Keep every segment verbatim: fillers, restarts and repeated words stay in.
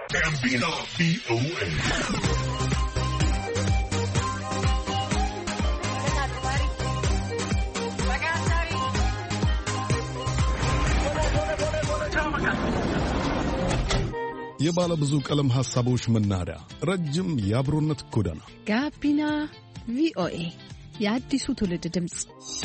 ጋቢና ቪኦኤ የባለ ብዙ ቀለም ሐሳቦች መናኸሪያ፣ ረጅም የአብሮነት ጎዳና ጋቢና ቪኦኤ የአዲሱ ትውልድ ድምጽ።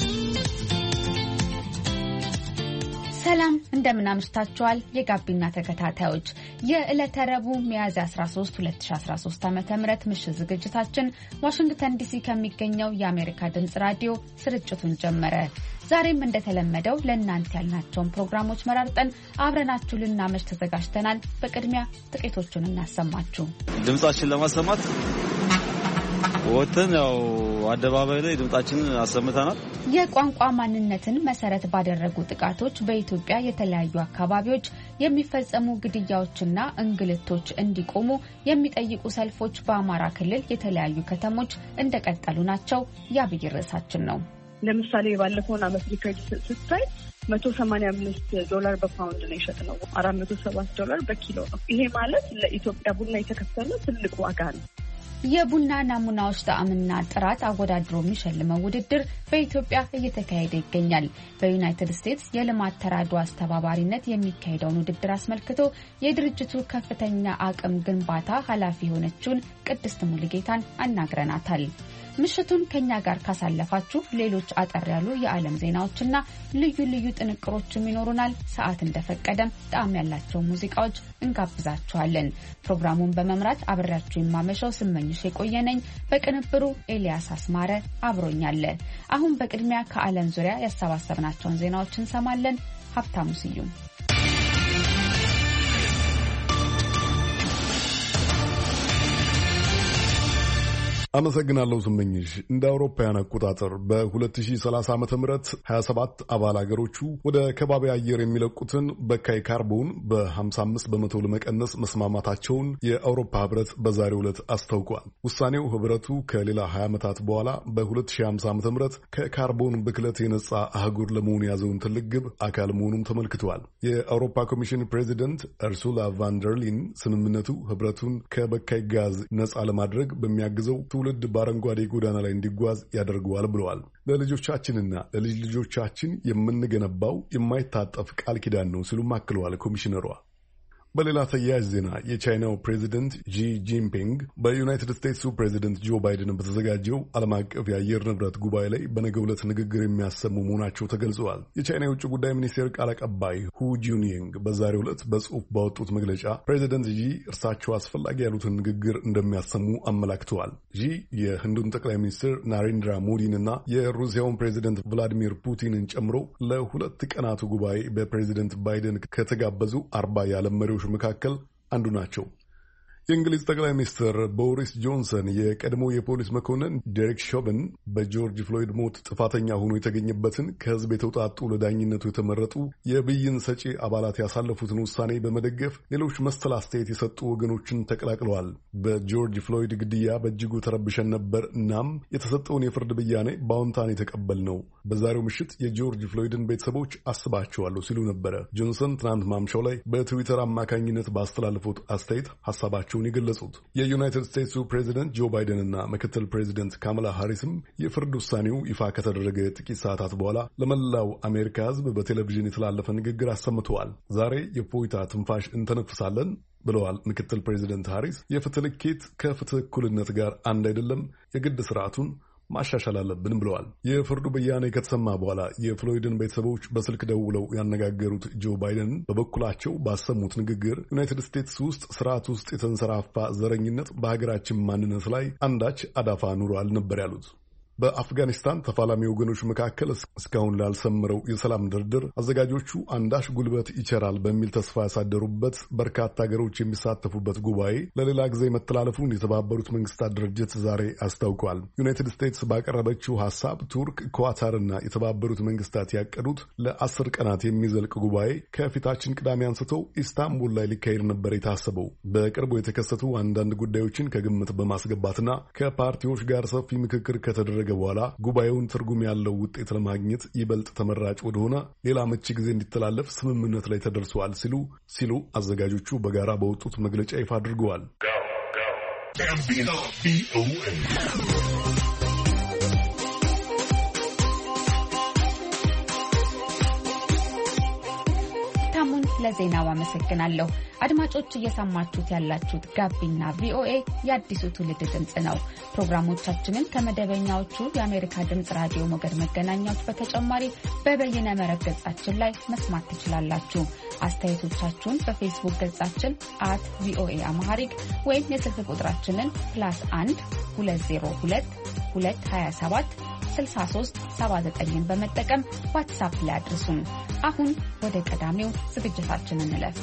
ሰላም እንደምን አምሽታችኋል? የጋቢና ተከታታዮች የዕለተ ረቡዕ ሚያዝያ አስራ ሶስት ሁለት ሺህ አስራ ሶስት ዓ.ም ምሽት ዝግጅታችን ዋሽንግተን ዲሲ ከሚገኘው የአሜሪካ ድምጽ ራዲዮ ስርጭቱን ጀመረ። ዛሬም እንደተለመደው ለእናንተ ያልናቸውን ፕሮግራሞች መራርጠን አብረናችሁ ልናመሽ ተዘጋጅተናል። በቅድሚያ ጥቂቶቹን እናሰማችሁ። ድምጻችን ለማሰማት ወጥተን ያው አደባባይ ላይ ድምጻችንን አሰምተናል። የቋንቋ ማንነትን መሰረት ባደረጉ ጥቃቶች በኢትዮጵያ የተለያዩ አካባቢዎች የሚፈጸሙ ግድያዎችና እንግልቶች እንዲቆሙ የሚጠይቁ ሰልፎች በአማራ ክልል የተለያዩ ከተሞች እንደቀጠሉ ናቸው። የአብይ ርዕሳችን ነው። ለምሳሌ ባለፈውን አመት ሪከርድ ስታይ መቶ ሰማንያ አምስት ዶላር በፓውንድ ነው የሸጥነው፣ አራት መቶ ሰባት ዶላር በኪሎ ነው። ይሄ ማለት ለኢትዮጵያ ቡና የተከፈለ ትልቅ ዋጋ ነው። የቡና ናሙናዎች ጣዕምና ጥራት አወዳድሮ የሚሸልመው ውድድር በኢትዮጵያ እየተካሄደ ይገኛል። በዩናይትድ ስቴትስ የልማት ተራድኦ አስተባባሪነት የሚካሄደውን ውድድር አስመልክቶ የድርጅቱ ከፍተኛ አቅም ግንባታ ኃላፊ የሆነችውን ቅድስት ሙሉጌታን አናግረናታል። ምሽቱን ከኛ ጋር ካሳለፋችሁ ሌሎች አጠር ያሉ የዓለም ዜናዎችና ልዩ ልዩ ጥንቅሮችም ይኖሩናል። ሰዓት እንደፈቀደም ጣዕም ያላቸው ሙዚቃዎች እንጋብዛችኋለን። ፕሮግራሙን በመምራት አብሬያችሁ የማመሸው ስመኝሽ የቆየነኝ፣ በቅንብሩ ኤልያስ አስማረ አብሮኛለ። አሁን በቅድሚያ ከዓለም ዙሪያ ያሰባሰብናቸውን ዜናዎች እንሰማለን። ሀብታሙ ስዩም። አመሰግናለሁ ስመኝሽ። እንደ አውሮፓውያን አቆጣጠር በ2030 ዓመተ ምህረት ሀያ ሰባት አባል አገሮቹ ወደ ከባቢ አየር የሚለቁትን በካይ ካርቦን በ55 በመቶ ለመቀነስ መስማማታቸውን የአውሮፓ ህብረት በዛሬው ዕለት አስታውቋል። ውሳኔው ህብረቱ ከሌላ ሀያ ዓመታት በኋላ በ2050 ዓመተ ምህረት ከካርቦን ብክለት የነጻ አህጉር ለመሆን የያዘውን ትልቅ ግብ አካል መሆኑም ተመልክተዋል። የአውሮፓ ኮሚሽን ፕሬዚደንት ኡርሱላ ቫን ደር ሌይን ስምምነቱ ህብረቱን ከበካይ ጋዝ ነጻ ለማድረግ በሚያግዘው ትውልድ በአረንጓዴ ጎዳና ላይ እንዲጓዝ ያደርገዋል ብለዋል። ለልጆቻችንና ለልጅ ልጆቻችን የምንገነባው የማይታጠፍ ቃል ኪዳን ነው ሲሉም አክለዋል ኮሚሽነሯ። በሌላ ተያያዥ ዜና የቻይናው ፕሬዚደንት ጂ ጂንፒንግ በዩናይትድ ስቴትሱ ፕሬዚደንት ጆ ባይደን በተዘጋጀው ዓለም አቀፍ የአየር ንብረት ጉባኤ ላይ በነገው ዕለት ንግግር የሚያሰሙ መሆናቸው ተገልጸዋል። የቻይና የውጭ ጉዳይ ሚኒስቴር ቃል አቀባይ ሁ ጁንይንግ በዛሬው ዕለት በጽሑፍ ባወጡት መግለጫ ፕሬዚደንት ጂ እርሳቸው አስፈላጊ ያሉትን ንግግር እንደሚያሰሙ አመላክተዋል። ጂ የህንዱን ጠቅላይ ሚኒስትር ናሬንድራ ሞዲንና የሩሲያውን ፕሬዚደንት ቭላዲሚር ፑቲንን ጨምሮ ለሁለት ቀናቱ ጉባኤ በፕሬዚደንት ባይደን ከተጋበዙ አርባ የዓለም መሪዎች መካከል አንዱ ናቸው። የእንግሊዝ ጠቅላይ ሚኒስትር ቦሪስ ጆንሰን የቀድሞ የፖሊስ መኮንን ዴሪክ ሾቨን በጆርጅ ፍሎይድ ሞት ጥፋተኛ ሆኖ የተገኘበትን ከህዝብ የተውጣጡ ለዳኝነቱ የተመረጡ የብይን ሰጪ አባላት ያሳለፉትን ውሳኔ በመደገፍ ሌሎች መሰል አስተያየት የሰጡ ወገኖችን ተቀላቅለዋል። በጆርጅ ፍሎይድ ግድያ በእጅጉ ተረብሸን ነበር፣ እናም የተሰጠውን የፍርድ ብያኔ በአዎንታን የተቀበል ነው። በዛሬው ምሽት የጆርጅ ፍሎይድን ቤተሰቦች አስባቸዋለሁ ሲሉ ነበረ ጆንሰን ትናንት ማምሻው ላይ በትዊተር አማካኝነት ባስተላለፉት አስተያየት ሀሳባቸው የገለጹት። የዩናይትድ ስቴትሱ ፕሬዚደንት ጆ ባይደን እና ምክትል ፕሬዚደንት ካማላ ሃሪስም የፍርድ ውሳኔው ይፋ ከተደረገ ጥቂት ሰዓታት በኋላ ለመላው አሜሪካ ሕዝብ በቴሌቪዥን የተላለፈ ንግግር አሰምተዋል። ዛሬ የፎይታ ትንፋሽ እንተነፍሳለን ብለዋል ምክትል ፕሬዚደንት ሃሪስ። የፍትህ ልኬት ከፍትህ እኩልነት ጋር አንድ አይደለም፣ የግድ ስርዓቱን ማሻሻል አለብን ብለዋል። የፍርዱ ብያኔ ከተሰማ በኋላ የፍሎይድን ቤተሰቦች በስልክ ደውለው ያነጋገሩት ጆ ባይደን በበኩላቸው ባሰሙት ንግግር ዩናይትድ ስቴትስ ውስጥ ስርዓት ውስጥ የተንሰራፋ ዘረኝነት በሀገራችን ማንነት ላይ አንዳች አዳፋ ኑሯል ነበር ያሉት። በአፍጋኒስታን ተፋላሚ ወገኖች መካከል እስካሁን ላልሰምረው የሰላም ድርድር አዘጋጆቹ አንዳች ጉልበት ይቸራል በሚል ተስፋ ያሳደሩበት በርካታ ሀገሮች የሚሳተፉበት ጉባኤ ለሌላ ጊዜ መተላለፉን የተባበሩት መንግስታት ድርጅት ዛሬ አስታውቋል። ዩናይትድ ስቴትስ ባቀረበችው ሐሳብ ቱርክ፣ ኳታርና የተባበሩት መንግስታት ያቀዱት ለአስር ቀናት የሚዘልቅ ጉባኤ ከፊታችን ቅዳሜ አንስተው ኢስታንቡል ላይ ሊካሄድ ነበር የታሰበው። በቅርቡ የተከሰቱ አንዳንድ ጉዳዮችን ከግምት በማስገባትና ከፓርቲዎች ጋር ሰፊ ምክክር ከተደረገ በኋላ ጉባኤውን ትርጉም ያለው ውጤት ለማግኘት ይበልጥ ተመራጭ ወደሆነ ሌላ መቼ ጊዜ እንዲተላለፍ ስምምነት ላይ ተደርሰዋል ሲሉ ሲሉ አዘጋጆቹ በጋራ በወጡት መግለጫ ይፋ አድርገዋል። ለዜናው አመሰግናለሁ። አድማጮች እየሰማችሁት ያላችሁት ጋቢና ቪኦኤ የአዲሱ ትውልድ ድምጽ ነው። ፕሮግራሞቻችንን ከመደበኛዎቹ የአሜሪካ ድምጽ ራዲዮ ሞገድ መገናኛዎች በተጨማሪ በበይነ መረብ ገጻችን ላይ መስማት ትችላላችሁ። አስተያየቶቻችሁን በፌስቡክ ገጻችን አት ቪኦኤ አማሃሪክ ወይም የስልክ ቁጥራችንን ፕላስ አንድ ሁለት ዜሮ ሁለት ሁለት ሀያ ሰባት ስልሳ ሶስት ሰባ ዘጠኝን በመጠቀም ዋትስአፕ ላይ አድርሱን። አሁን ወደ ቀዳሚው ዝግጅታችን እንለፍ።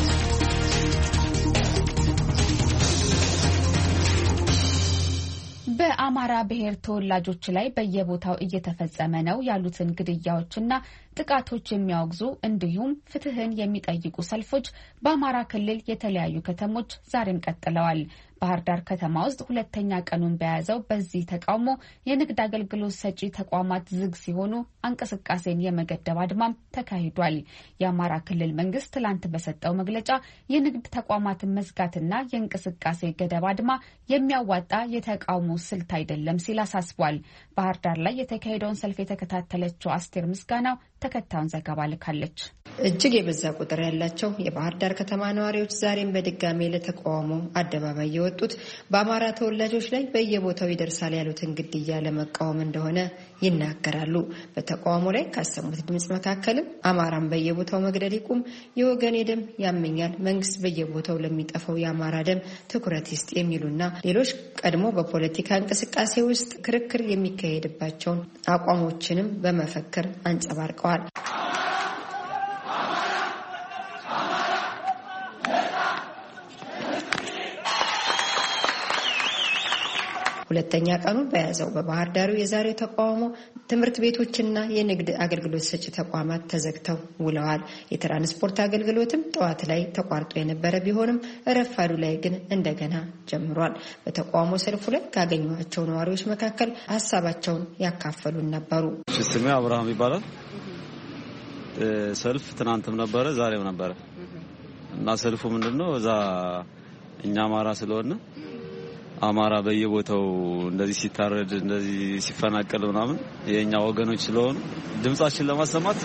በአማራ ብሔር ተወላጆች ላይ በየቦታው እየተፈጸመ ነው ያሉትን ግድያዎችና ጥቃቶች የሚያወግዙ እንዲሁም ፍትህን የሚጠይቁ ሰልፎች በአማራ ክልል የተለያዩ ከተሞች ዛሬም ቀጥለዋል። ባህር ዳር ከተማ ውስጥ ሁለተኛ ቀኑን በያዘው በዚህ ተቃውሞ የንግድ አገልግሎት ሰጪ ተቋማት ዝግ ሲሆኑ እንቅስቃሴን የመገደብ አድማም ተካሂዷል። የአማራ ክልል መንግስት ትላንት በሰጠው መግለጫ የንግድ ተቋማትን መዝጋትና የእንቅስቃሴ ገደብ አድማ የሚያዋጣ የተቃውሞ ስልት አይደለም ሲል አሳስቧል። ባህር ዳር ላይ የተካሄደውን ሰልፍ የተከታተለችው አስቴር ምስጋናው ተከታዩን ዘገባ ልካለች። እጅግ የበዛ ቁጥር ያላቸው የባህር ዳር ከተማ ነዋሪዎች ዛሬም በድጋሜ ለተቃውሞ አደባባይ የወጡት በአማራ ተወላጆች ላይ በየቦታው ይደርሳል ያሉትን ግድያ ለመቃወም እንደሆነ ይናገራሉ። በተቃውሞ ላይ ካሰሙት ድምጽ መካከልም አማራን በየቦታው መግደል ይቁም፣ የወገኔ ደም ያመኛል፣ መንግስት በየቦታው ለሚጠፋው የአማራ ደም ትኩረት ይስጥ የሚሉና ሌሎች ቀድሞ በፖለቲካ እንቅስቃሴ ውስጥ ክርክር የሚካሄድባቸውን አቋሞችንም በመፈክር አንጸባርቀዋል። ሁለተኛ ቀኑን በያዘው በባህር ዳሩ የዛሬው ተቃውሞ ትምህርት ቤቶችና የንግድ አገልግሎት ሰጪ ተቋማት ተዘግተው ውለዋል። የትራንስፖርት አገልግሎትም ጠዋት ላይ ተቋርጦ የነበረ ቢሆንም ረፋዱ ላይ ግን እንደገና ጀምሯል። በተቃውሞ ሰልፉ ላይ ካገኟቸው ነዋሪዎች መካከል ሀሳባቸውን ያካፈሉን ነበሩ። ስሜ አብርሃም ይባላል። ሰልፍ ትናንትም ነበረ ዛሬም ነበረ እና ሰልፉ ምንድነው እዛ እኛ አማራ ስለሆነ አማራ በየቦታው እንደዚህ ሲታረድ እንደዚህ ሲፈናቀል ምናምን የኛ ወገኖች ስለሆኑ ድምጻችን ለማሰማት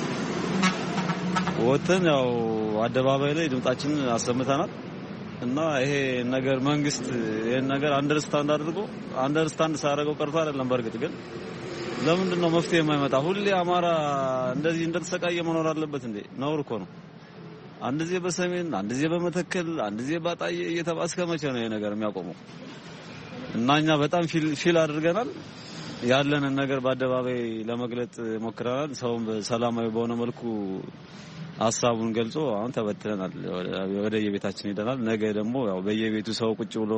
ወጥተን ያው አደባባይ ላይ ድምጻችን አሰምተናል እና ይሄ ነገር መንግስት ይሄን ነገር አንደርስታንድ አድርጎ አንደርስታንድ ሳያደርገው ቀርቶ አይደለም። በርግጥ ግን ለምንድን ነው መፍትሄ የማይመጣ? ሁሌ አማራ እንደዚህ እንደተሰቃየ መኖር አለበት እንዴ? ነውር እኮ ነው። አንድ ጊዜ በሰሜን አንድ ጊዜ በመተከል አንድ ጊዜ ባጣየ እየተባስከ መቼ ነው ይሄ ነገር የሚያቆመው? እና እኛ በጣም ፊል ፊል አድርገናል። ያለንን ነገር በአደባባይ ለመግለጽ ሞክረናል። ሰውም ሰላማዊ በሆነ መልኩ ሐሳቡን ገልጾ አሁን ተበትነናል። ወደ የቤታችን ሄደናል። ነገ ደግሞ ያው በየቤቱ ሰው ቁጭ ብሎ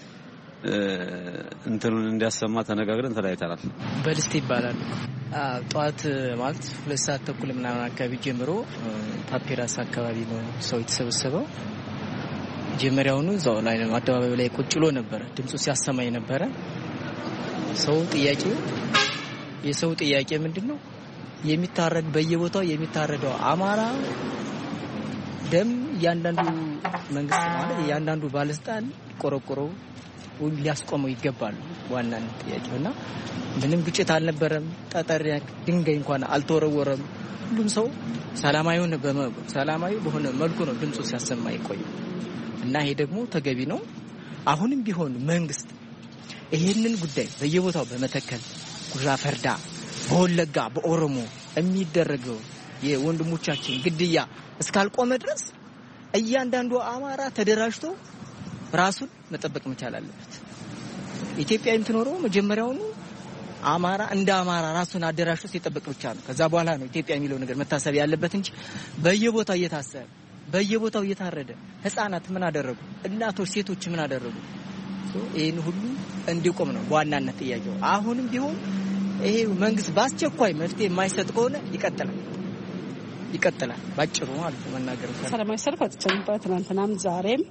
እንትኑን እንዲያሰማ ተነጋግረን ተለያይተናል። በልስት ይባላል። ጧት ማለት ሁለት ሰዓት ተኩል ምናምን አካባቢ ጀምሮ ፓፒራስ አካባቢ ነው ሰው የተሰበሰበው። ጀመሪያውኑ እዛው ላይ ነው አደባባዩ ላይ ቁጭ ብሎ ነበር ድምጹ ሲያሰማኝ ነበር። ሰው ጥያቄ የሰው ጥያቄ ምንድነው? የሚታረድ በየቦታው የሚታረደው አማራ ደም ያንዳንዱ መንግስት ማለት ያንዳንዱ ባለስልጣን ቆረቆሮ ሊያስቆመው ይገባል ዋናው ጥያቄውና ምንም ግጭት አልነበረም። ጠጠር ድንጋይ እንኳን አልተወረወረም። ሁሉም ሰው ሰላማዊ ሆነ በሰላማዊ በሆነ መልኩ ነው ድምጹ ሲያሰማ ይቆይ እና ይሄ ደግሞ ተገቢ ነው። አሁንም ቢሆን መንግስት ይሄንን ጉዳይ በየቦታው በመተከል ጉራ ፈርዳ በወለጋ በኦሮሞ የሚደረገው የወንድሞቻችን ግድያ እስካልቆመ ድረስ እያንዳንዱ አማራ ተደራጅቶ ራሱን መጠበቅ መቻል አለበት። ኢትዮጵያ የምትኖረው መጀመሪያውኑ አማራ እንደ አማራ ራሱን አደራጅቶ ሲጠብቅ ብቻ ነው። ከዛ በኋላ ነው ኢትዮጵያ የሚለው ነገር መታሰብ ያለበት እንጂ በየቦታው እየታሰረ በየቦታው እየታረደ ህፃናት ምን አደረጉ? እናቶች ሴቶች ምን አደረጉ? ይሄን ሁሉ እንዲቆም ነው ዋናነት ጥያቄው። አሁንም ቢሆን ይሄ መንግስት በአስቸኳይ መፍትሄ የማይሰጥ ከሆነ ይቀጥላል ይቀጥላል ባጭሩ ማለት መናገር ነው። ሰላማዊ ሰልፍ ወጥተን ትናንትናም ዛሬም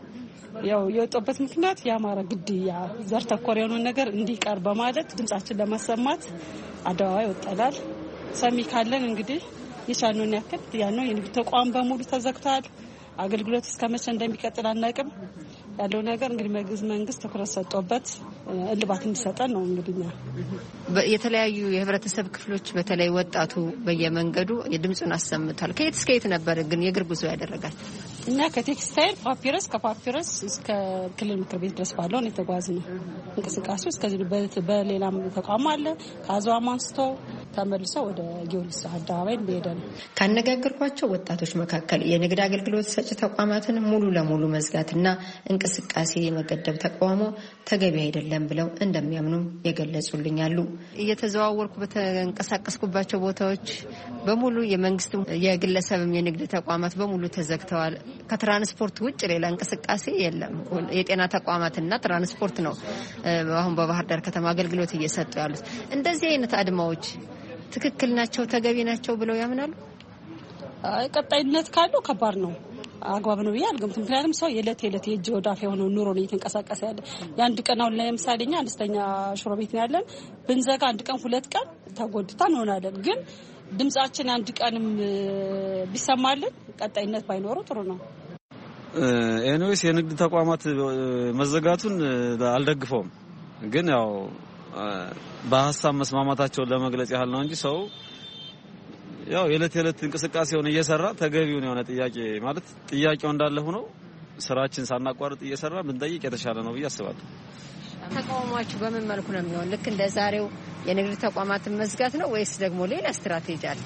ያው የወጣበት ምክንያት የአማራ ግድያ ዘር ተኮር የሆነ ነገር እንዲቀር በማለት ድምጻችን ለማሰማት አደባባይ ወጣላል። ሰሚ ካለን እንግዲህ የቻልነውን ያክል ያነው የንግድ ተቋም በሙሉ ተዘግቷል። አገልግሎት እስከመቼ እንደሚቀጥል አናውቅም። ያለው ነገር እንግዲህ መንግስት ትኩረት ሰጥቶበት እልባት እንዲሰጠን ነው። እንግዲህ የተለያዩ የህብረተሰብ ክፍሎች በተለይ ወጣቱ በየመንገዱ የድምጹን አሰምቷል። ከየት እስከ የት ነበር ግን የእግር ጉዞ ያደረጋል? እና ከቴክስታይል ፓፒረስ ከፓፒረስ እስከ ክልል ምክር ቤት ድረስ ባለው ነው የተጓዝነው። እንቅስቃሴው እስከዚህ በሌላም ተቋም አለ። ከአዝዋም አንስቶ ተመልሶ ወደ ጊዮርጊስ አደባባይ እንደሄደን ካነጋገርኳቸው ወጣቶች መካከል የንግድ አገልግሎት ሰጪ ተቋማትን ሙሉ ለሙሉ መዝጋትና እንቅስቃሴ የመገደብ ተቃውሞ ተገቢ አይደለም ብለው እንደሚያምኑ የገለጹልኛሉ። እየተዘዋወርኩ በተንቀሳቀስኩባቸው ቦታዎች በሙሉ የመንግስት የግለሰብም የንግድ ተቋማት በሙሉ ተዘግተዋል። ከትራንስፖርት ውጭ ሌላ እንቅስቃሴ የለም። የጤና ተቋማትና ትራንስፖርት ነው አሁን በባህር ዳር ከተማ አገልግሎት እየሰጡ ያሉት። እንደዚህ አይነት አድማዎች ትክክል ናቸው፣ ተገቢ ናቸው ብለው ያምናሉ? ቀጣይነት ካለው ከባድ ነው፣ አግባብ ነው ያልገምት። ምክንያቱም ሰው የለት የለት የእጅ ወዳፍ የሆነው ኑሮ ነው እየተንቀሳቀሰ ያለ። የአንድ ቀን አሁን ለምሳሌኛ አነስተኛ ሽሮ ቤት ነው ያለን። ብንዘጋ አንድ ቀን ሁለት ቀን ተጎድታ እንሆናለን። ግን ድምጻችን አንድ ቀንም ቢሰማልን ቀጣይነት ባይኖረው ጥሩ ነው። ኤኒዌይስ የንግድ ተቋማት መዘጋቱን አልደግፈውም። ግን ያው በሐሳብ መስማማታቸውን ለመግለጽ ያህል ነው እንጂ ሰው ያው የለት የለት እንቅስቃሴውን እየሰራ ተገቢውን የሆነ ጥያቄ ማለት ጥያቄው እንዳለ ሆኖ ስራችን ሳናቋርጥ እየሰራ ብንጠይቅ የተሻለ ነው ብዬ አስባለሁ። ተቃውሟችሁ በምን መልኩ ነው የሚሆን? ልክ እንደዛሬው የንግድ ተቋማትን መዝጋት ነው ወይስ ደግሞ ሌላ ስትራቴጂ አለ?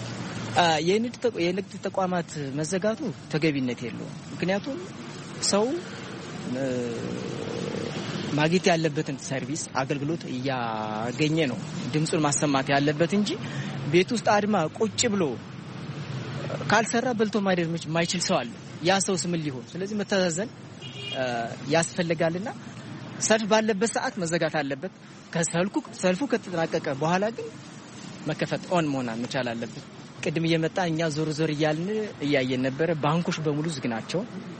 የንግድ ተቋማት መዘጋቱ ተገቢነት የለውም። ምክንያቱም ሰው ማግኘት ያለበትን ሰርቪስ አገልግሎት እያገኘ ነው ድምጹን ማሰማት ያለበት እንጂ ቤት ውስጥ አድማ ቁጭ ብሎ ካልሰራ በልቶ ማደር የማይችል ሰው አለ። ያ ሰው ስም ሊሆን ስለዚህ መተዛዘን ያስፈልጋልና ሰልፍ ባለበት ሰዓት መዘጋት አለበት። ከሰልኩ ሰልፉ ከተጠናቀቀ በኋላ ግን መከፈት ኦን መሆን መቻል አለበት። ቅድም እየመጣ እኛ ዞር ዞር እያልን እያየን ነበር። ባንኮች በሙሉ ዝግ ናቸው።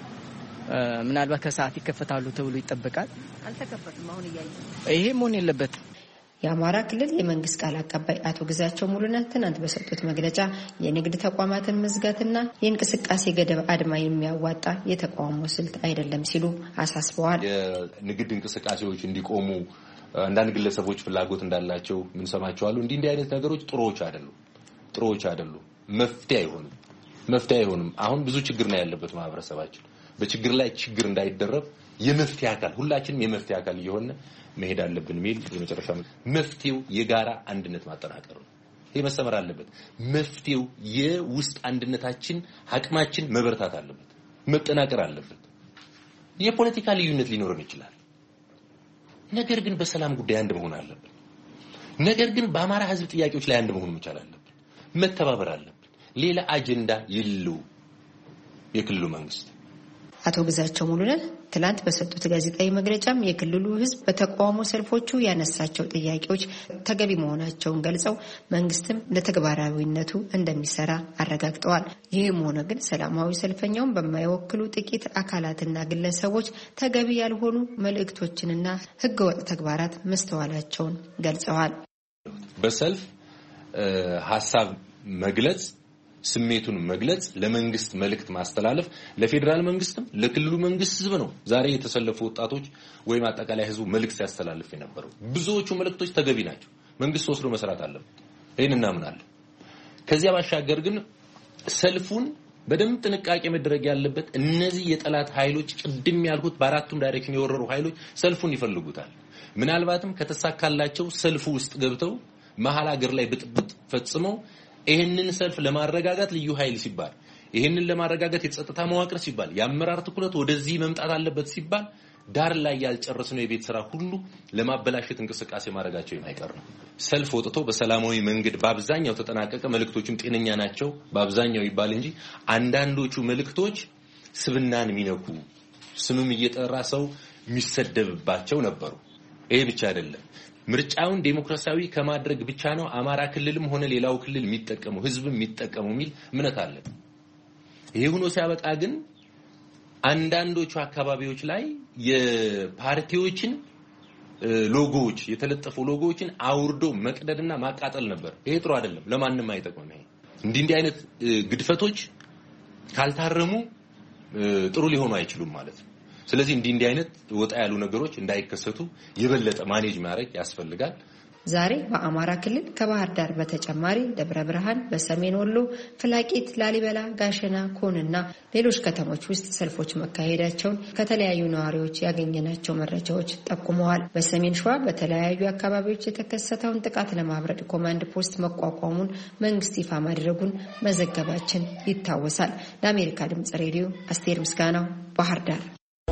ምናልባት ከሰዓት ይከፈታሉ ተብሎ ይጠበቃል። አልተከፈቱም። አሁን እያየን ይሄ መሆን የለበትም። የአማራ ክልል የመንግስት ቃል አቀባይ አቶ ግዛቸው ሙሉነህ ትናንት በሰጡት መግለጫ የንግድ ተቋማትን መዝጋትና የእንቅስቃሴ ገደብ አድማ የሚያዋጣ የተቃውሞ ስልት አይደለም ሲሉ አሳስበዋል። የንግድ እንቅስቃሴዎች እንዲቆሙ አንዳንድ ግለሰቦች ፍላጎት እንዳላቸው ምን ሰማቸዋል። እንዲህ እንዲህ አይነት ነገሮች ጥሩዎች አይደሉም ጥሩዎች አይደሉም። መፍትሄ አይሆንም መፍትሄ አይሆንም። አሁን ብዙ ችግር ነው ያለበት ማህበረሰባችን። በችግር ላይ ችግር እንዳይደረብ የመፍትሄ አካል ሁላችንም የመፍትሄ አካል እየሆነ መሄድ አለብን ሚል የመጨረሻ መፍትሄው የጋራ አንድነት ማጠናከር ነው። ይሄ መሰመር አለበት። መፍትሄው የውስጥ አንድነታችን አቅማችን መበርታት አለበት፣ መጠናከር አለበት። የፖለቲካ ልዩነት ሊኖርም ይችላል። ነገር ግን በሰላም ጉዳይ አንድ መሆን አለብን። ነገር ግን በአማራ ህዝብ ጥያቄዎች ላይ አንድ መሆን መቻል አለብን። መተባበር አለብን። ሌላ አጀንዳ የለው የክልሉ መንግስት። አቶ ግዛቸው ሙሉነህ ትላንት በሰጡት ጋዜጣዊ መግለጫም የክልሉ ህዝብ በተቃውሞ ሰልፎቹ ያነሳቸው ጥያቄዎች ተገቢ መሆናቸውን ገልጸው መንግስትም ለተግባራዊነቱ እንደሚሰራ አረጋግጠዋል። ይህም ሆነ ግን ሰላማዊ ሰልፈኛውን በማይወክሉ ጥቂት አካላትና ግለሰቦች ተገቢ ያልሆኑ መልእክቶችንና ህገወጥ ተግባራት መስተዋላቸውን ገልጸዋል። በሰልፍ ሐሳብ መግለጽ ስሜቱን መግለጽ ለመንግስት መልእክት ማስተላለፍ ለፌደራል መንግስትም ለክልሉ መንግስት ህዝብ ነው። ዛሬ የተሰለፉ ወጣቶች ወይም አጠቃላይ ህዝቡ መልእክት ያስተላልፍ የነበረው ብዙዎቹ መልእክቶች ተገቢ ናቸው። መንግስት ወስዶ መስራት አለበት። ይሄን እናምናለን። ከዚያ ባሻገር ግን ሰልፉን በደንብ ጥንቃቄ መደረግ ያለበት እነዚህ የጠላት ኃይሎች ቅድም ያልኩት በአራቱም ዳይሬክሽን የወረሩ ኃይሎች ሰልፉን ይፈልጉታል። ምናልባትም ከተሳካላቸው ሰልፉ ውስጥ ገብተው መሐል ሀገር ላይ ብጥብጥ ፈጽመው ይሄንን ሰልፍ ለማረጋጋት ልዩ ኃይል ሲባል ይሄንን ለማረጋጋት የጸጥታ መዋቅር ሲባል ያመራር ትኩረት ወደዚህ መምጣት አለበት ሲባል ዳር ላይ ያልጨረስነው የቤት ስራ ሁሉ ለማበላሸት እንቅስቃሴ ማድረጋቸው የማይቀር ነው። ሰልፍ ወጥቶ በሰላማዊ መንገድ በአብዛኛው ተጠናቀቀ። መልእክቶችም ጤነኛ ናቸው በአብዛኛው ይባል እንጂ አንዳንዶቹ መልእክቶች ስብናን የሚነኩ ስምም እየጠራ ሰው የሚሰደብባቸው ነበሩ። ይሄ ብቻ አይደለም። ምርጫውን ዴሞክራሲያዊ ከማድረግ ብቻ ነው አማራ ክልልም ሆነ ሌላው ክልል የሚጠቀመው ህዝብም የሚጠቀመው ሚል እምነት አለ። ይሄ ሆኖ ሲያበቃ ግን አንዳንዶቹ አካባቢዎች ላይ የፓርቲዎችን ሎጎዎች የተለጠፉ ሎጎዎችን አውርዶ መቅደድና ማቃጠል ነበር። ይሄ ጥሩ አይደለም፣ ለማንንም አይጠቅምም። ይሄ እንዲህ እንዲህ አይነት ግድፈቶች ካልታረሙ ጥሩ ሊሆኑ አይችሉም ማለት ነው። ስለዚህ እንዲህ እንዲህ አይነት ወጣ ያሉ ነገሮች እንዳይከሰቱ የበለጠ ማኔጅ ማድረግ ያስፈልጋል። ዛሬ በአማራ ክልል ከባህር ዳር በተጨማሪ ደብረ ብርሃን፣ በሰሜን ወሎ ፍላቂት፣ ላሊበላ፣ ጋሸና፣ ኮንና ሌሎች ከተሞች ውስጥ ሰልፎች መካሄዳቸውን ከተለያዩ ነዋሪዎች ያገኘናቸው መረጃዎች ጠቁመዋል። በሰሜን ሸዋ በተለያዩ አካባቢዎች የተከሰተውን ጥቃት ለማብረድ ኮማንድ ፖስት መቋቋሙን መንግስት ይፋ ማድረጉን መዘገባችን ይታወሳል። ለአሜሪካ ድምጽ ሬዲዮ አስቴር ምስጋናው ባህር ዳር።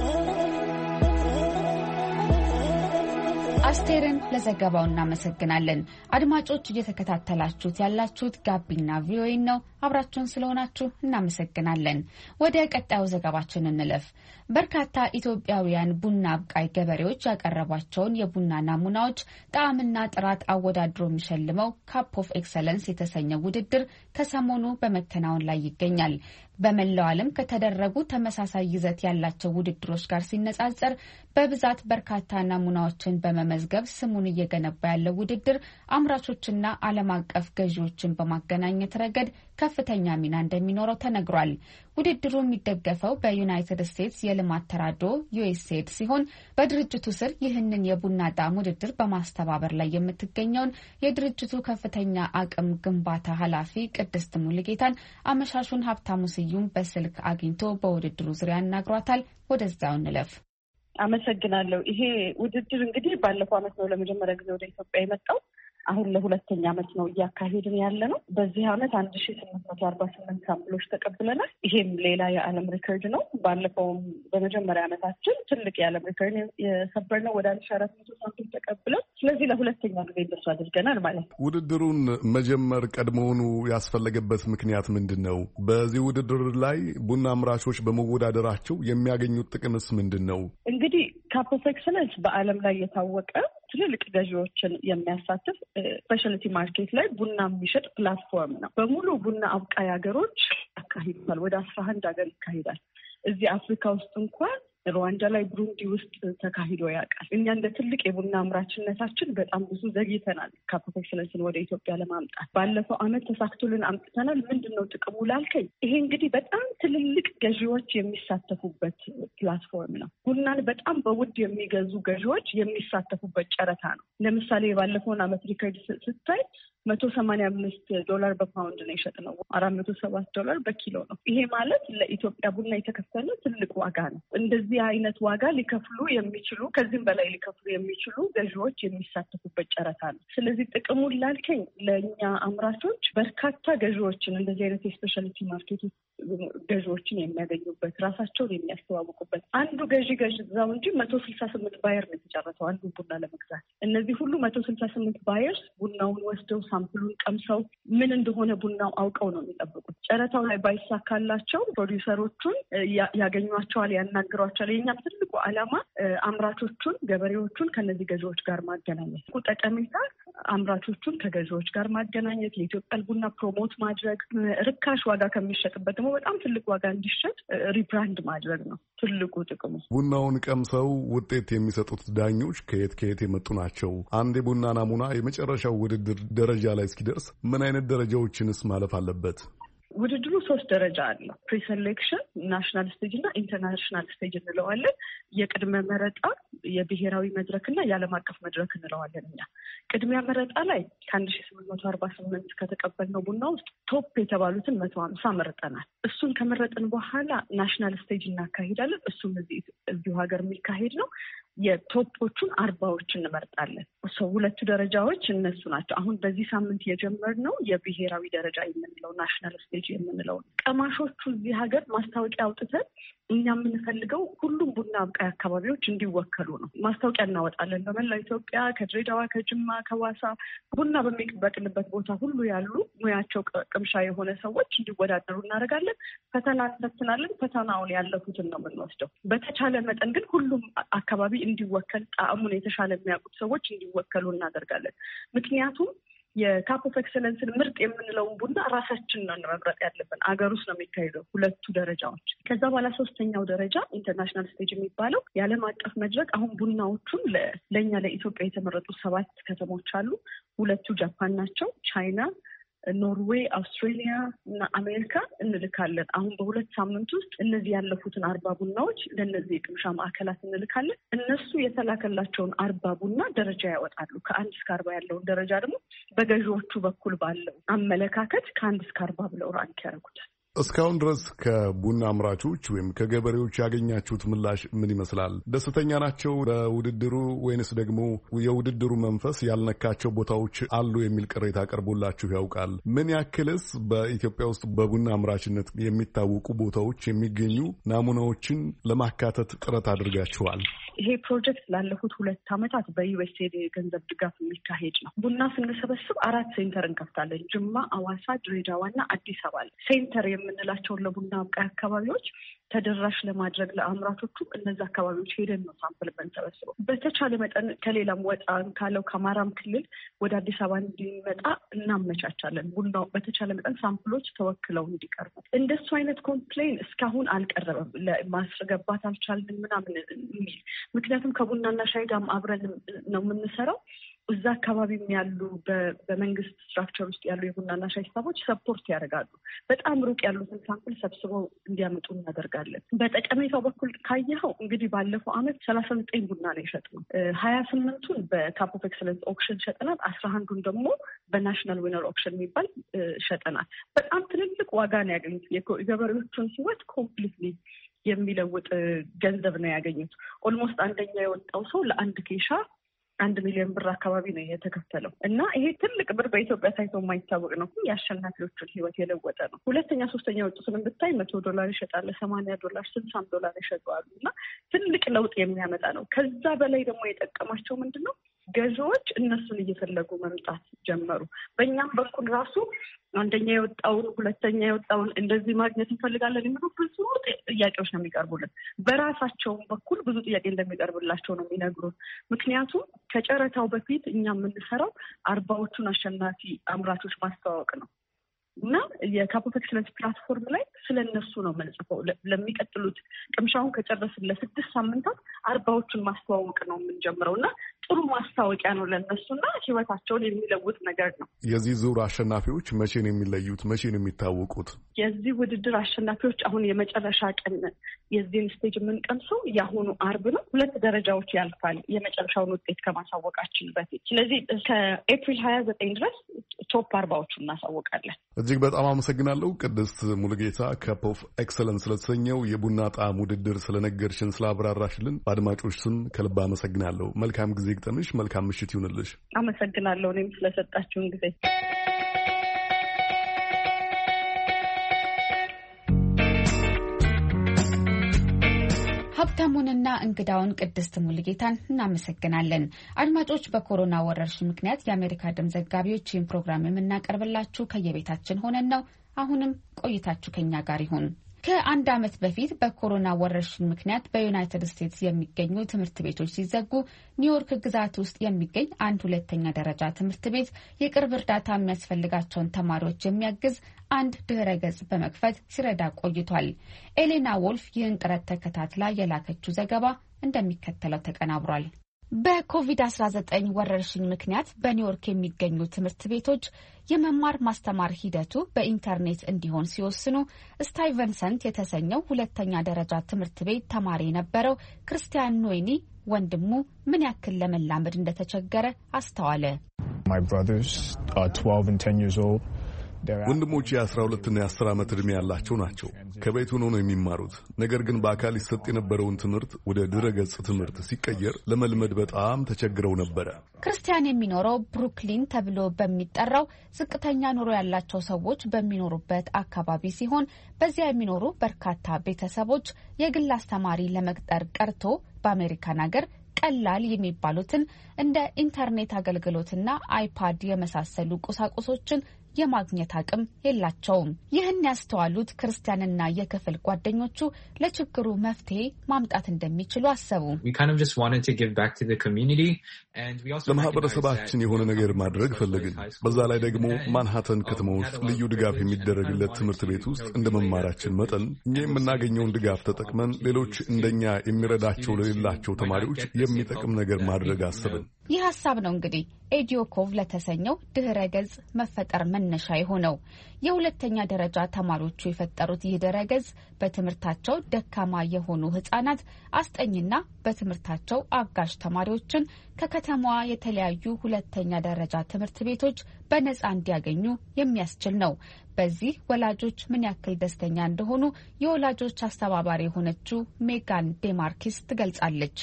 አስቴርን ለዘገባው እናመሰግናለን። አድማጮች እየተከታተላችሁት ያላችሁት ጋቢና ቪኦኤ ነው። አብራችሁን ስለሆናችሁ እናመሰግናለን። ወደ ቀጣዩ ዘገባችን እንለፍ። በርካታ ኢትዮጵያውያን ቡና አብቃይ ገበሬዎች ያቀረቧቸውን የቡና ናሙናዎች ጣዕምና ጥራት አወዳድሮ የሚሸልመው ካፕ ኦፍ ኤክሰለንስ የተሰኘው ውድድር ከሰሞኑ በመከናወን ላይ ይገኛል። በመላው ዓለም ከተደረጉ ተመሳሳይ ይዘት ያላቸው ውድድሮች ጋር ሲነጻጸር በብዛት በርካታ ናሙናዎችን በመመዝገብ ስሙን እየገነባ ያለው ውድድር አምራቾችና ዓለም አቀፍ ገዢዎችን በማገናኘት ረገድ ከፍተኛ ሚና እንደሚኖረው ተነግሯል። ውድድሩ የሚደገፈው በዩናይትድ ስቴትስ የልማት ተራድኦ ዩኤስኤድ ሲሆን በድርጅቱ ስር ይህንን የቡና ጣዕም ውድድር በማስተባበር ላይ የምትገኘውን የድርጅቱ ከፍተኛ አቅም ግንባታ ኃላፊ ቅድስት ሙሉጌታን አመሻሹን ሀብታሙ ስዩም በስልክ አግኝቶ በውድድሩ ዙሪያ አናግሯታል። ወደዛው እንለፍ። አመሰግናለሁ። ይሄ ውድድር እንግዲህ ባለፈው ዓመት ነው ለመጀመሪያ ጊዜ ወደ ኢትዮጵያ የመጣው። አሁን ለሁለተኛ ዓመት ነው እያካሄድን ያለ ነው። በዚህ ዓመት አንድ ሺህ ስምንት መቶ አርባ ስምንት ሳምፕሎች ተቀብለናል። ይሄም ሌላ የዓለም ሪከርድ ነው። ባለፈውም በመጀመሪያ ዓመታችን ትልቅ የዓለም ሪከርድ የሰበርነው ወደ አንድ ሺህ አራት መቶ ሳምፕል ተቀብለን፣ ስለዚህ ለሁለተኛ ጊዜ እንደሱ አድርገናል ማለት ነው። ውድድሩን መጀመር ቀድሞውኑ ያስፈለገበት ምክንያት ምንድን ነው? በዚህ ውድድር ላይ ቡና አምራቾች በመወዳደራቸው የሚያገኙት ጥቅምስ ምንድን ነው? እንግዲህ ካፕ ኦፍ ኤክሰለንስ በዓለም ላይ የታወቀ ትልልቅ ገዢዎችን የሚያሳትፍ ስፔሻሊቲ ማርኬት ላይ ቡና የሚሸጥ ፕላትፎርም ነው። በሙሉ ቡና አብቃይ ሀገሮች ያካሂዳል። ወደ አስራ አንድ ሀገር ይካሄዳል። እዚህ አፍሪካ ውስጥ እንኳን ሩዋንዳ ላይ፣ ብሩንዲ ውስጥ ተካሂዶ ያውቃል። እኛ እንደ ትልቅ የቡና አምራችነታችን በጣም ብዙ ዘግይተናል ካፕ ኦፍ ኤክሰለንስን ወደ ኢትዮጵያ ለማምጣት። ባለፈው ዓመት ተሳክቶልን አምጥተናል። ምንድን ነው ጥቅሙ ላልከኝ፣ ይሄ እንግዲህ በጣም ትልልቅ ገዢዎች የሚሳተፉበት ፕላትፎርም ነው። ቡናን በጣም በውድ የሚገዙ ገዢዎች የሚሳተፉበት ጨረታ ነው። ለምሳሌ የባለፈውን ዓመት ሪከርድ ስታይ መቶ ሰማንያ አምስት ዶላር በፓውንድ ነው የሸጥነው። አራት መቶ ሰባት ዶላር በኪሎ ነው። ይሄ ማለት ለኢትዮጵያ ቡና የተከፈለ ትልቅ ዋጋ ነው። እንደዚህ አይነት ዋጋ ሊከፍሉ የሚችሉ ከዚህም በላይ ሊከፍሉ የሚችሉ ገዢዎች የሚሳተፉበት ጨረታ ነው። ስለዚህ ጥቅሙን ላልከኝ ለእኛ አምራቾች በርካታ ገዢዎችን እንደዚህ አይነት የስፔሻሊቲ ማርኬቶች ገዢዎችን የሚያገኙበት፣ ራሳቸውን የሚያስተዋውቁበት። አንዱ ገዢ ገዛው እንጂ መቶ ስልሳ ስምንት ባየር ነው የተጨረሰው አንዱ ቡና ለመግዛት። እነዚህ ሁሉ መቶ ስልሳ ስምንት ባየርስ ቡናውን ወስደው ሳምፕሉን ቀምሰው ምን እንደሆነ ቡናው አውቀው ነው የሚጠብቁት። ጨረታው ላይ ባይሳካላቸው ፕሮዲውሰሮቹን ያገኟቸዋል፣ ያናግሯቸዋል። የኛም ትልቁ ዓላማ አምራቾቹን፣ ገበሬዎቹን ከነዚህ ገዢዎች ጋር ማገናኘት፣ ጠቀሜታ አምራቾቹን ከገዢዎች ጋር ማገናኘት፣ የኢትዮጵያ ቡና ፕሮሞት ማድረግ፣ ርካሽ ዋጋ ከሚሸጥበት ደግሞ በጣም ትልቅ ዋጋ እንዲሸጥ ሪብራንድ ማድረግ ነው ትልቁ ጥቅሙ። ቡናውን ቀምሰው ውጤት የሚሰጡት ዳኞች ከየት ከየት የመጡ ናቸው? አንድ የቡና ናሙና የመጨረሻው ውድድር ደረጃ ላይ እስኪደርስ ምን አይነት ደረጃዎችንስ ማለፍ አለበት? ውድድሩ ሶስት ደረጃ አለው። ፕሪሴሌክሽን፣ ናሽናል ስቴጅ እና ኢንተርናሽናል ስቴጅ እንለዋለን። የቅድመ መረጣ፣ የብሔራዊ መድረክ እና የዓለም አቀፍ መድረክ እንለዋለን። እኛ ቅድሚያ መረጣ ላይ ከአንድ ሺህ ስምንት መቶ አርባ ስምንት ከተቀበልነው ቡና ውስጥ ቶፕ የተባሉትን መቶ ሀምሳ መርጠናል። እሱን ከመረጥን በኋላ ናሽናል ስቴጅ እናካሂዳለን። እሱም እዚሁ ሀገር የሚካሄድ ነው። የቶፖቹን አርባዎች እንመርጣለን። ሰው ሁለቱ ደረጃዎች እነሱ ናቸው። አሁን በዚህ ሳምንት የጀመርነው የብሔራዊ ደረጃ የምንለው ናሽናል ስቴጅ የምንለው ቀማሾቹ እዚህ ሀገር ማስታወቂያ አውጥተን እኛ የምንፈልገው ሁሉም ቡና አብቃይ አካባቢዎች እንዲወከሉ ነው። ማስታወቂያ እናወጣለን በመላው ኢትዮጵያ፣ ከድሬዳዋ፣ ከጅማ፣ ከዋሳ ቡና በሚበቅልበት ቦታ ሁሉ ያሉ ሙያቸው ቅምሻ የሆነ ሰዎች እንዲወዳደሩ እናደርጋለን። ፈተና እንፈትናለን። ፈተናውን ያለፉትን ነው የምንወስደው። በተቻለ መጠን ግን ሁሉም አካባቢ እንዲወከል፣ ጣዕሙን የተሻለ የሚያውቁት ሰዎች እንዲወከሉ እናደርጋለን። ምክንያቱም የካፕ ኦፍ ኤክሰለንስን ምርጥ የምንለውን ቡና ራሳችን ነው መምረጥ ያለብን። አገር ውስጥ ነው የሚካሄደው ሁለቱ ደረጃዎች። ከዛ በኋላ ሶስተኛው ደረጃ ኢንተርናሽናል ስቴጅ የሚባለው የዓለም አቀፍ መድረክ። አሁን ቡናዎቹን ለእኛ ለኢትዮጵያ የተመረጡ ሰባት ከተሞች አሉ። ሁለቱ ጃፓን ናቸው። ቻይና፣ ኖርዌይ፣ አውስትሬሊያ እና አሜሪካ እንልካለን። አሁን በሁለት ሳምንት ውስጥ እነዚህ ያለፉትን አርባ ቡናዎች ለእነዚህ የቅምሻ ማዕከላት እንልካለን። እነሱ የተላከላቸውን አርባ ቡና ደረጃ ያወጣሉ። ከአንድ እስከ አርባ ያለውን ደረጃ ደግሞ በገዢዎቹ በኩል ባለው አመለካከት ከአንድ እስከ አርባ ብለው ራንክ ያደርጉታል። እስካሁን ድረስ ከቡና አምራቾች ወይም ከገበሬዎች ያገኛችሁት ምላሽ ምን ይመስላል? ደስተኛ ናቸው በውድድሩ ወይንስ ደግሞ የውድድሩ መንፈስ ያልነካቸው ቦታዎች አሉ የሚል ቅሬታ ቀርቦላችሁ ያውቃል? ምን ያክልስ በኢትዮጵያ ውስጥ በቡና አምራችነት የሚታወቁ ቦታዎች የሚገኙ ናሙናዎችን ለማካተት ጥረት አድርጋችኋል? ይሄ ፕሮጀክት ላለፉት ሁለት ዓመታት በዩኤስኤድ የገንዘብ ድጋፍ የሚካሄድ ነው። ቡና ስንሰበስብ አራት ሴንተር እንከፍታለን። ጅማ፣ አዋሳ፣ ድሬዳዋና አዲስ አበባ። ሴንተር የምንላቸውን ለቡና አብቃይ አካባቢዎች ተደራሽ ለማድረግ ለአምራቾቹ እነዚህ አካባቢዎች ሄደን ነው ሳምፕል ብንሰበስበው። በተቻለ መጠን ከሌላም ወጣ ካለው ከአማራም ክልል ወደ አዲስ አበባ እንዲመጣ እናመቻቻለን። ቡናው በተቻለ መጠን ሳምፕሎች ተወክለው እንዲቀርቡ። እንደሱ አይነት ኮምፕሌን እስካሁን አልቀረበም። ለማስገባት አልቻልንም ምናምን የሚል ምክንያቱም ከቡናና ሻይ ጋርም አብረን ነው የምንሰራው። እዛ አካባቢም ያሉ በመንግስት ስትራክቸር ውስጥ ያሉ የቡናና ሻይ ሂሳቦች ሰፖርት ያደርጋሉ። በጣም ሩቅ ያሉትን ሳምፕል ሰብስበው እንዲያመጡ እናደርጋለን። በጠቀሜታው በኩል ካየኸው እንግዲህ ባለፈው ዓመት ሰላሳ ዘጠኝ ቡና ነው የሸጥነው። ሀያ ስምንቱን በካፕ ኦፍ ኤክሰለንስ ኦክሽን ሸጠናል። አስራ አንዱን ደግሞ በናሽናል ዊነር ኦክሽን የሚባል ሸጠናል። በጣም ትልልቅ ዋጋ ነው ያገኙት። የገበሬዎቹን ህይወት ኮምፕሊትሊ የሚለውጥ ገንዘብ ነው ያገኙት። ኦልሞስት አንደኛ የወጣው ሰው ለአንድ ኬሻ አንድ ሚሊዮን ብር አካባቢ ነው የተከፈለው እና ይሄ ትልቅ ብር በኢትዮጵያ ታይቶ የማይታወቅ ነው። የአሸናፊዎቹን ህይወት የለወጠ ነው። ሁለተኛ ሶስተኛ የወጡትን ብታይ መቶ ዶላር ይሸጣል፣ ሰማንያ ዶላር ስልሳም ዶላር ይሸጠዋሉ እና ትልቅ ለውጥ የሚያመጣ ነው። ከዛ በላይ ደግሞ የጠቀማቸው ምንድን ነው? ገዢዎች እነሱን እየፈለጉ መምጣት ጀመሩ። በእኛም በኩል ራሱ አንደኛ የወጣውን ሁለተኛ የወጣውን እንደዚህ ማግኘት እንፈልጋለን የሚሉ ብዙ ጥያቄዎች ነው የሚቀርቡልን። በራሳቸውም በኩል ብዙ ጥያቄ እንደሚቀርብላቸው ነው የሚነግሩን። ምክንያቱም ከጨረታው በፊት እኛ የምንሰራው አርባዎቹን አሸናፊ አምራቾች ማስተዋወቅ ነው እና የካፕ ኦፍ ኤክሰለንስ ፕላትፎርም ላይ ስለ እነሱ ነው የምንጽፈው። ለሚቀጥሉት ቅምሻውን ከጨረስን ለስድስት ሳምንታት አርባዎቹን ማስተዋወቅ ነው የምንጀምረው እና ጥሩ ማስታወቂያ ነው ለእነሱና ህይወታቸውን የሚለውጥ ነገር ነው። የዚህ ዙር አሸናፊዎች መቼ ነው የሚለዩት? መቼ ነው የሚታወቁት? የዚህ ውድድር አሸናፊዎች አሁን የመጨረሻ ቀን የዚህን ስቴጅ የምንቀምሰው የአሁኑ አርብ ነው። ሁለት ደረጃዎች ያልፋል የመጨረሻውን ውጤት ከማሳወቃችን በፊት። ስለዚህ ከኤፕሪል ሀያ ዘጠኝ ድረስ ቶፕ አርባዎቹ እናሳወቃለን። እጅግ በጣም አመሰግናለሁ ቅድስት ሙሉጌታ። ካፕ ኦፍ ኤክሰለንስ ስለተሰኘው የቡና ጣዕም ውድድር ስለነገርሽን፣ ስላብራራሽልን በአድማጮች ስም ከልብ አመሰግናለሁ። መልካም ጊዜ ግጠምሽ። መልካም ምሽት ይሁንልሽ። አመሰግናለሁ እኔም ስለሰጣችሁን ጊዜ። ሀብታሙንና እንግዳውን ቅድስት ሙሉጌታን እናመሰግናለን። አድማጮች፣ በኮሮና ወረርሽኝ ምክንያት የአሜሪካ ድምፅ ዘጋቢዎች ይህን ፕሮግራም የምናቀርብላችሁ ከየቤታችን ሆነን ነው። አሁንም ቆይታችሁ ከኛ ጋር ይሁን። ከአንድ ዓመት በፊት በኮሮና ወረርሽኝ ምክንያት በዩናይትድ ስቴትስ የሚገኙ ትምህርት ቤቶች ሲዘጉ ኒውዮርክ ግዛት ውስጥ የሚገኝ አንድ ሁለተኛ ደረጃ ትምህርት ቤት የቅርብ እርዳታ የሚያስፈልጋቸውን ተማሪዎች የሚያግዝ አንድ ድህረ ገጽ በመክፈት ሲረዳ ቆይቷል። ኤሌና ወልፍ ይህን ጥረት ተከታትላ የላከችው ዘገባ እንደሚከተለው ተቀናብሯል። በኮቪድ አስራ ዘጠኝ ወረርሽኝ ምክንያት በኒውዮርክ የሚገኙ ትምህርት ቤቶች የመማር ማስተማር ሂደቱ በኢንተርኔት እንዲሆን ሲወስኑ ስታይቨንሰንት የተሰኘው ሁለተኛ ደረጃ ትምህርት ቤት ተማሪ የነበረው ክርስቲያን ኖይኒ ወንድሙ ምን ያክል ለመላመድ እንደተቸገረ አስተዋለ። ወንድሞቼ የአስራ ሁለትና የአስር ዓመት ዕድሜ ያላቸው ናቸው። ከቤት ሆነው ነው የሚማሩት። ነገር ግን በአካል ይሰጥ የነበረውን ትምህርት ወደ ድረገጽ ትምህርት ሲቀየር ለመልመድ በጣም ተቸግረው ነበረ። ክርስቲያን የሚኖረው ብሩክሊን ተብሎ በሚጠራው ዝቅተኛ ኑሮ ያላቸው ሰዎች በሚኖሩበት አካባቢ ሲሆን በዚያ የሚኖሩ በርካታ ቤተሰቦች የግል አስተማሪ ለመቅጠር ቀርቶ በአሜሪካን ሀገር ቀላል የሚባሉትን እንደ ኢንተርኔት አገልግሎትና አይፓድ የመሳሰሉ ቁሳቁሶችን የማግኘት አቅም የላቸውም። ይህን ያስተዋሉት ክርስቲያንና የክፍል ጓደኞቹ ለችግሩ መፍትሄ ማምጣት እንደሚችሉ አሰቡ። ለማህበረሰባችን የሆነ ነገር ማድረግ ፈለግን። በዛ ላይ ደግሞ ማንሃተን ከተማ ውስጥ ልዩ ድጋፍ የሚደረግለት ትምህርት ቤት ውስጥ እንደመማራችን መጠን እኛ የምናገኘውን ድጋፍ ተጠቅመን ሌሎች እንደኛ የሚረዳቸው ለሌላቸው ተማሪዎች የሚጠቅም ነገር ማድረግ አሰብን። ይህ ሀሳብ ነው እንግዲህ ኤዲዮኮቭ ለተሰኘው ድህረ ገጽ መፈጠር መነሻ የሆነው። የሁለተኛ ደረጃ ተማሪዎቹ የፈጠሩት ይህ ድህረ ገጽ በትምህርታቸው ደካማ የሆኑ ህጻናት አስጠኝና በትምህርታቸው አጋዥ ተማሪዎችን ከከተማዋ የተለያዩ ሁለተኛ ደረጃ ትምህርት ቤቶች በነጻ እንዲያገኙ የሚያስችል ነው። በዚህ ወላጆች ምን ያክል ደስተኛ እንደሆኑ የወላጆች አስተባባሪ የሆነችው ሜጋን ዴማርኪስ ትገልጻለች።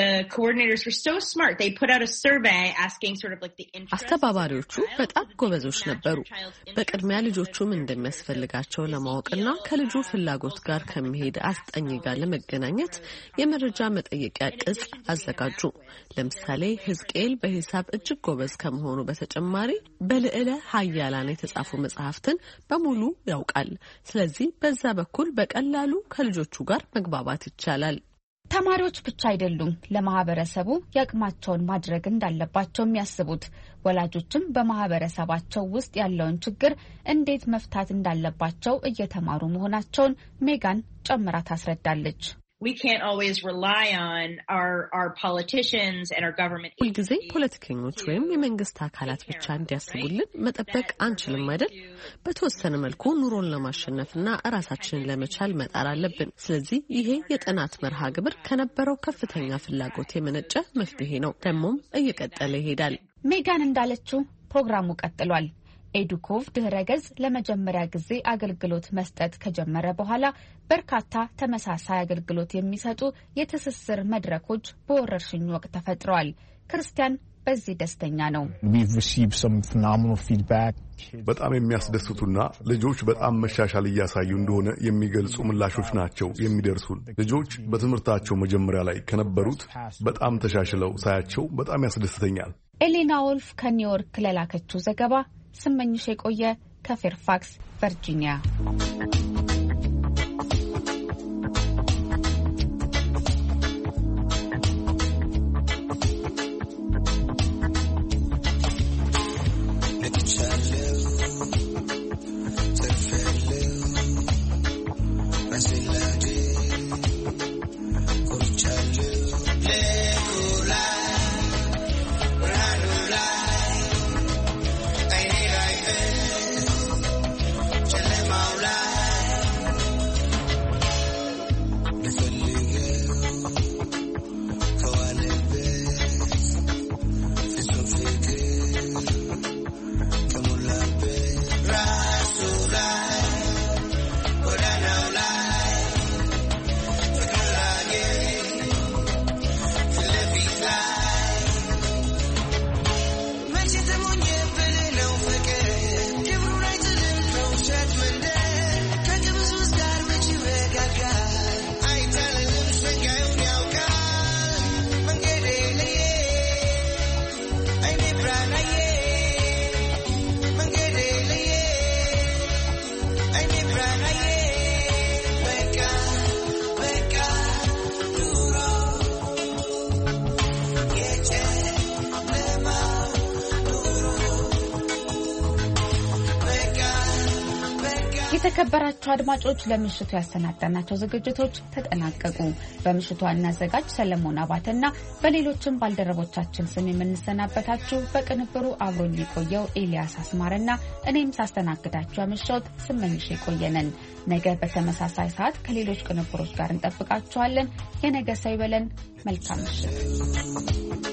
አስተባባሪዎቹ በጣም ጎበዞች ነበሩ። በቅድሚያ ልጆቹ ምን እንደሚያስፈልጋቸው ለማወቅና ከልጁ ፍላጎት ጋር ከሚሄድ አስጠኝ ጋር ለመገናኘት የመረጃ መጠየቂያ ቅጽ አዘጋጁ። ለምሳሌ ሕዝቅኤል በሂሳብ እጅግ ጎበዝ ከመሆኑ በተጨማሪ በልዕለ ኃያላን የተጻፉ መጽሐፍትን በሙሉ ያውቃል። ስለዚህ በዛ በኩል በቀላሉ ከልጆቹ ጋር መግባባት ይቻላል። ተማሪዎች ብቻ አይደሉም ለማህበረሰቡ ያቅማቸውን ማድረግ እንዳለባቸው የሚያስቡት። ወላጆችም በማህበረሰባቸው ውስጥ ያለውን ችግር እንዴት መፍታት እንዳለባቸው እየተማሩ መሆናቸውን ሜጋን ጨምራ ታስረዳለች። ሁልጊዜ ፖለቲከኞች ወይም የመንግስት አካላት ብቻ እንዲያስቡልን መጠበቅ አንችልም አይደል? በተወሰነ መልኩ ኑሮን ለማሸነፍና እራሳችንን ለመቻል መጣር አለብን። ስለዚህ ይሄ የጥናት መርሃ ግብር ከነበረው ከፍተኛ ፍላጎት የመነጨ መፍትሄ ነው። ደግሞም እየቀጠለ ይሄዳል። ሜጋን እንዳለችው ፕሮግራሙ ቀጥሏል። ኤዱኮቭ ድህረ ገጽ ለመጀመሪያ ጊዜ አገልግሎት መስጠት ከጀመረ በኋላ በርካታ ተመሳሳይ አገልግሎት የሚሰጡ የትስስር መድረኮች በወረርሽኙ ወቅት ተፈጥረዋል። ክርስቲያን በዚህ ደስተኛ ነው። በጣም የሚያስደስቱና ልጆች በጣም መሻሻል እያሳዩ እንደሆነ የሚገልጹ ምላሾች ናቸው የሚደርሱን። ልጆች በትምህርታቸው መጀመሪያ ላይ ከነበሩት በጣም ተሻሽለው ሳያቸው በጣም ያስደስተኛል። ኤሌና ወልፍ ከኒውዮርክ ለላከችው ዘገባ ስመኝሽ የቆየ ከፌርፋክስ ቨርጂኒያ። የተከበራችሁ አድማጮች ለምሽቱ ያሰናዳናቸው ዝግጅቶች ተጠናቀቁ። በምሽቱ ዋና አዘጋጅ ሰለሞን አባተና በሌሎችም ባልደረቦቻችን ስም የምንሰናበታችሁ በቅንብሩ አብሮኝ የቆየው ኤልያስ አስማረና እኔም ሳስተናግዳችሁ ያመሸሁት ስመኝሽ የቆየነን። ነገ በተመሳሳይ ሰዓት ከሌሎች ቅንብሮች ጋር እንጠብቃችኋለን። የነገ ሰው ይበለን። መልካም ምሽት።